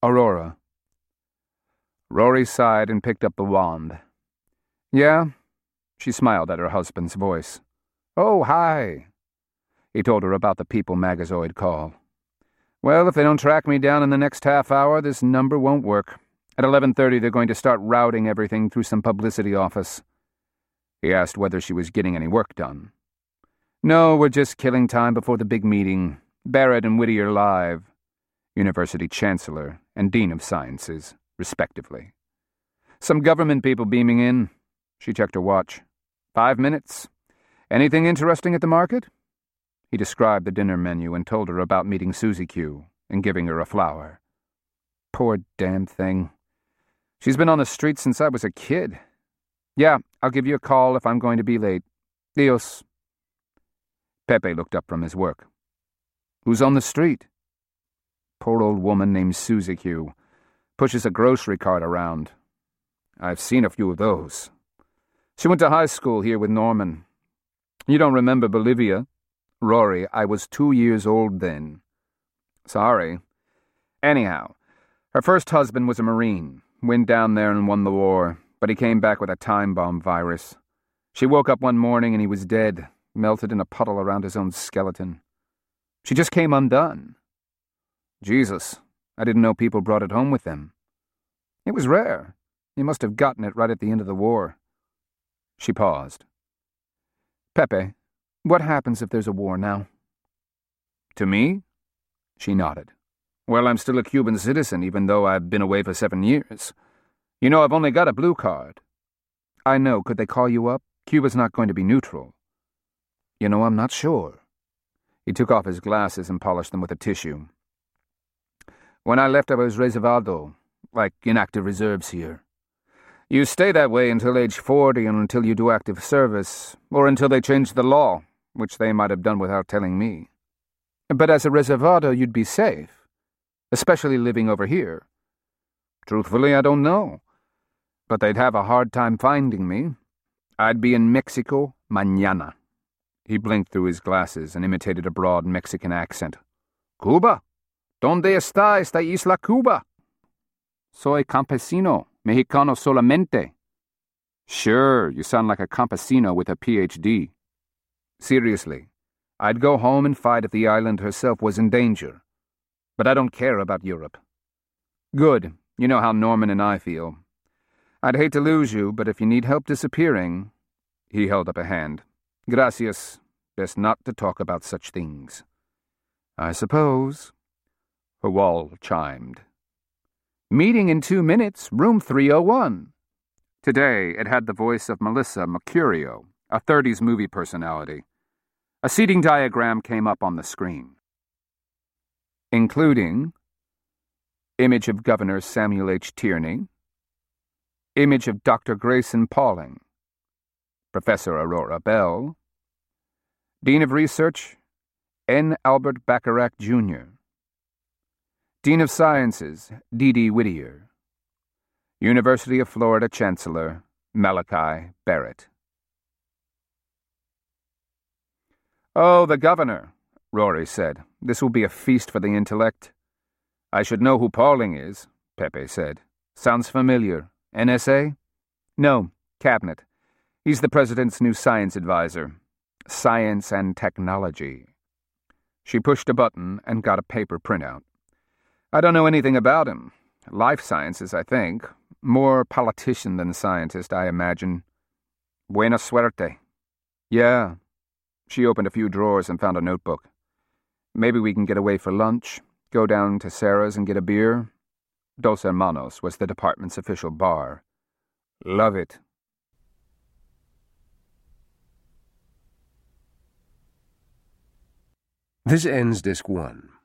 Aurora. Rory sighed and picked up the wand. Yeah? She smiled at her husband's voice. Oh, hi. He told her about the people Magazoid call. Well, if they don't track me down in the next half hour, this number won't work. At 11:30, they're going to start routing everything through some publicity office. He asked whether she was getting any work done. No, we're just killing time before the big meeting. Barrett and Whittier live. University Chancellor and Dean of Sciences, respectively. Some government people beaming in. She checked her watch. 5 minutes. Anything interesting at the market? He described the dinner menu and told her about meeting Susie Q and giving her a flower. Poor damn thing. She's been on the street since I was a kid. Yeah, I'll give you a call if I'm going to be late. Dios. Pepe looked up from his work. Who's on the street? Poor old woman named Susie Q. Pushes a grocery cart around. I've seen a few of those. She went to high school here with Norman. You don't remember Bolivia? Rory, I was 2 years old then. Sorry. Anyhow, her first husband was a Marine. Went down there and won the war, but he came back with a time bomb virus. She woke up one morning and he was dead, melted in a puddle around his own skeleton. She just came undone. Jesus, I didn't know people brought it home with them. It was rare. He must have gotten it right at the end of the war. She paused. Pepe, what happens if there's a war now? To me? She nodded. Well, I'm still a Cuban citizen, even though I've been away for 7 years. You know, I've only got a blue card. I know. Could they call you up? Cuba's not going to be neutral. You know, I'm not sure. He took off his glasses and polished them with a tissue. When I left, I was reservado, like inactive reserves here. You stay that way until age 40 and until you do active service, or until they change the law, which they might have done without telling me. But as a reservado, you'd be safe, especially living over here. Truthfully, I don't know. But they'd have a hard time finding me. I'd be in Mexico mañana. He blinked through his glasses and imitated a broad Mexican accent. Cuba? ¿Dónde está esta isla Cuba? Soy campesino, mexicano solamente. Sure, you sound like a campesino with a PhD. Seriously, I'd go home and fight if the island herself was in danger. But I don't care about Europe. Good, you know how Norman and I feel. I'd hate to lose you, but if you need help disappearing... He held up a hand. Gracias. Best not to talk about such things. I suppose. Her wall chimed. Meeting in 2 minutes, room 301. Today, it had the voice of Melissa Mercurio, a 30s movie personality. A seating diagram came up on the screen, including image of Governor Samuel H. Tierney, image of Dr. Grayson Pauling, Professor Aurora Bell, Dean of Research, N. Albert Bacharach, Jr., Dean of Sciences, D.D. Whittier, University of Florida Chancellor, Malachi Barrett. Oh, the governor, Rory said. This will be a feast for the intellect. I should know who Pauling is, Pepe said. Sounds familiar. NSA? No, Cabinet. He's the president's new science advisor. Science and technology. She pushed a button and got a paper printout. I don't know anything about him. Life sciences, I think. More politician than scientist, I imagine. Buena suerte. Yeah. She opened a few drawers and found a notebook. Maybe we can get away for lunch, go down to Sarah's and get a beer. Dos Hermanos was the department's official bar. Love it. This ends Disc 1.